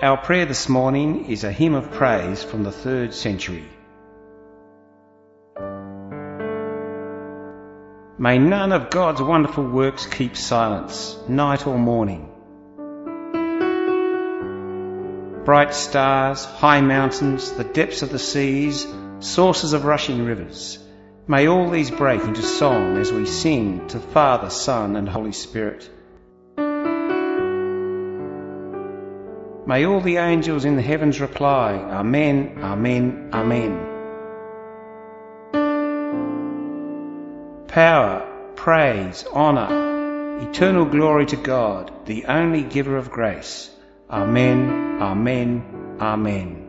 Our prayer this morning is a hymn of praise from the 3rd century. May none of God's wonderful works keep silence, night or morning. Bright stars, high mountains, the depths of the seas, sources of rushing rivers, may all these break into song as we sing to Father, Son and Holy Spirit. May all the angels in the heavens reply, Amen, Amen, Amen. Power, praise, honour, eternal glory to God, the only giver of grace. Amen, Amen, Amen.